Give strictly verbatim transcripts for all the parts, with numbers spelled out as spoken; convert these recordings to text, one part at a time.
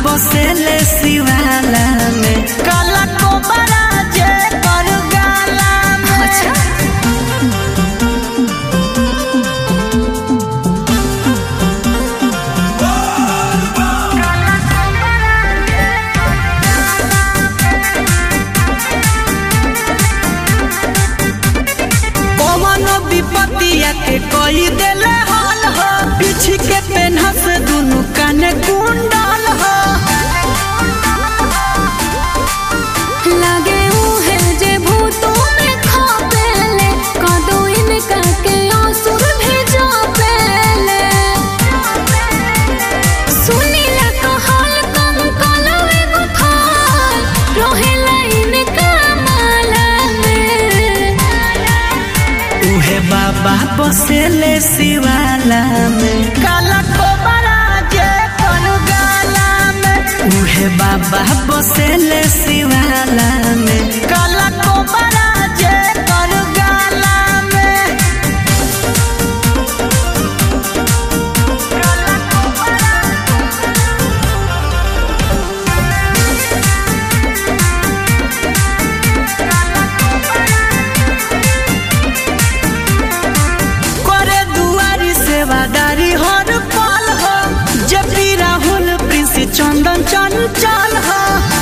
बसेले शिवाला में काला कोबरा जे कर गाला में। अच्छा विपतिया के कोई देले हाल हो पीछे के पेन्हा से दुनु काने कुंडल हो लगे उहे जे भूतों में खापेले कदो इनका के आंसुर भेजो पेले सुनी ला कहल कम कलवे गुथाल रोहेला इनका माला में। उहे बाबा बसेले शिवाला में काला कोबरा जे कर गाला में। उहे बाबा बसेले शिवाला में काला कोबरा जे कर गाला में। करे दुआरी सेवादारी हर पल हो जब भी राहुल प्रिंस चंदन चंचल हो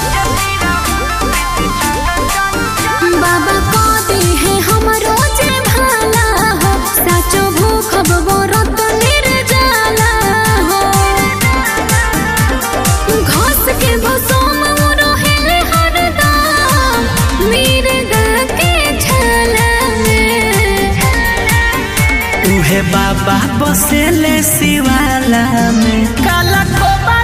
बाबा को दे है हमरो जे भाला हो साचो भूखब बरत निर्जला हो घास के भसोम रहेले हरदम मिर्गा के छाला में। उहे बाबा बसेले शिवाला में काला कोबरा